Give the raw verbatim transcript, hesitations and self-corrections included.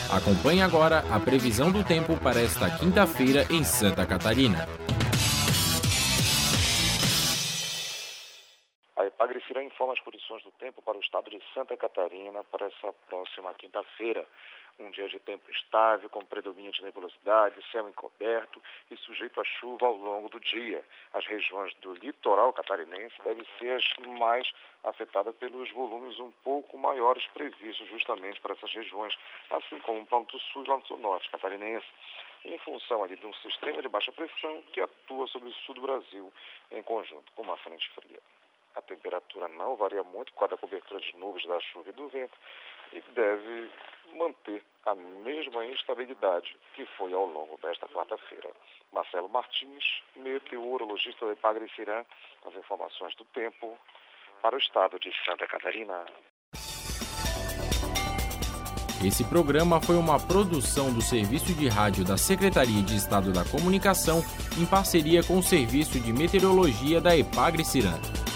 Acompanhe agora a previsão do tempo para esta quinta-feira em Santa Catarina. A Epagre-Cirã informa as condições do tempo para o estado de Santa Catarina para essa próxima quinta-feira. Um dia de tempo estável, com predomínio de nebulosidade, céu encoberto e sujeito a chuva ao longo do dia. As regiões do litoral catarinense devem ser as mais afetadas pelos volumes um pouco maiores previstos justamente para essas regiões, assim como o Planalto Sul e Planalto Norte catarinense, em função ali de um sistema de baixa pressão que atua sobre o sul do Brasil em conjunto com uma frente fria. A temperatura não varia muito por causa da cobertura de nuvens, da chuva e do vento e deve manter a mesma instabilidade que foi ao longo desta quarta-feira. Marcelo Martins, meteorologista da Epagre-Cirã, as informações do tempo para o estado de Santa Catarina. Esse programa foi uma produção do Serviço de Rádio da Secretaria de Estado da Comunicação em parceria com o Serviço de Meteorologia da Epagre-Cirã.